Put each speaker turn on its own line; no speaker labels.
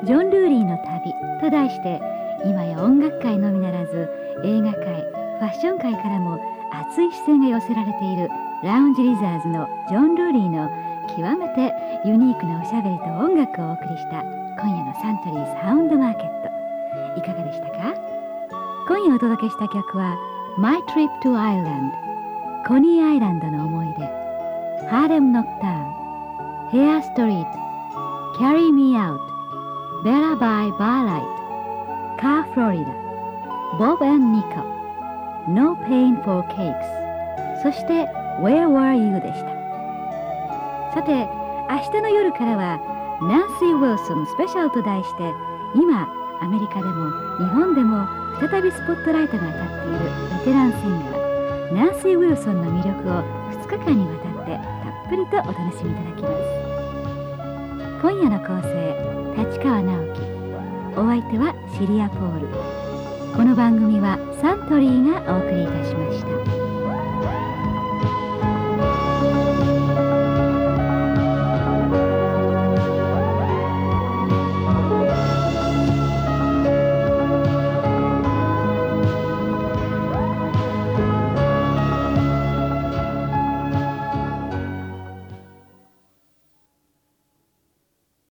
ジョン・ルーリーの旅と題して、今や音楽界のみならず映画界、ファッション界からも熱い視線が寄せられているラウンジリザーズのジョン・ルーリーの極めてユニークなおしゃべりと音楽をお送りした今夜のサントリーサウンドマーケット、いかがでしたか？今夜お届けした曲は My Trip to Ireland、 コニーアイランドの思い出、ハーレム・ノクターン、ヘア・ストリート、Carry Me Out、Bella by Barlight、カー・フロリダ、ボブ・ニコ、No Pain for Cakes、そして Where Were You でした。さて、明日の夜からはナンシー・ウィルソンスペシャルと題して、今アメリカでも日本でも再びスポットライトが当たっているベテランシンガーナンシー・ウィルソンの魅力を2日間にわたってたっぷりとお楽しみいただきます。今夜の構成、立川直樹、お相手はシリア・ポール。この番組はサントリーがお送りいたしました。